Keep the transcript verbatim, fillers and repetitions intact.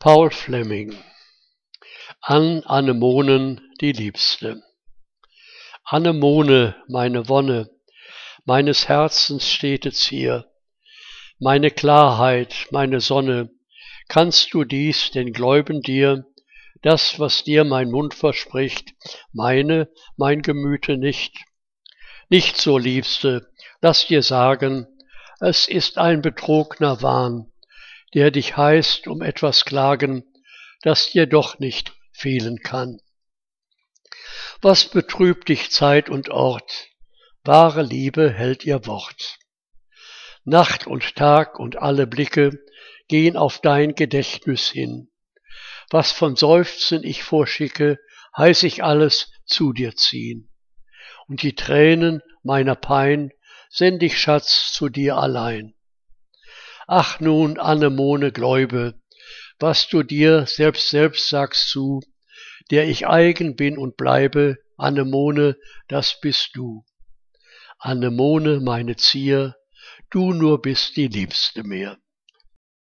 Paul Fleming. An Anemonen die Liebste. Anemone, meine Wonne, meines Herzens stete Zier, meine Klarheit, meine Sonne, kannst du dies denn gläuben dir, das, was dir mein Mund verspricht, meine, mein Gemüte nicht? Nicht so, Liebste, lass dir sagen, es ist ein betrogner Wahn, der dich heißt um etwas klagen, das dir doch nicht fehlen kann. Was betrübt dich Zeit und Ort? Wahre Liebe hält ihr Wort. Nacht und Tag und alle Blicke gehen auf dein Gedächtnis hin. Was von Seufzen ich vorschicke, heiß ich alles zu dir ziehen. Und die Tränen meiner Pein send ich, Schatz, zu dir allein. Ach nun, Anemone, gläube, was du dir selbst selbst sagst zu, der ich eigen bin und bleibe, Anemone, das bist du. Anemone, meine Zier, du nur bist die Liebste mir.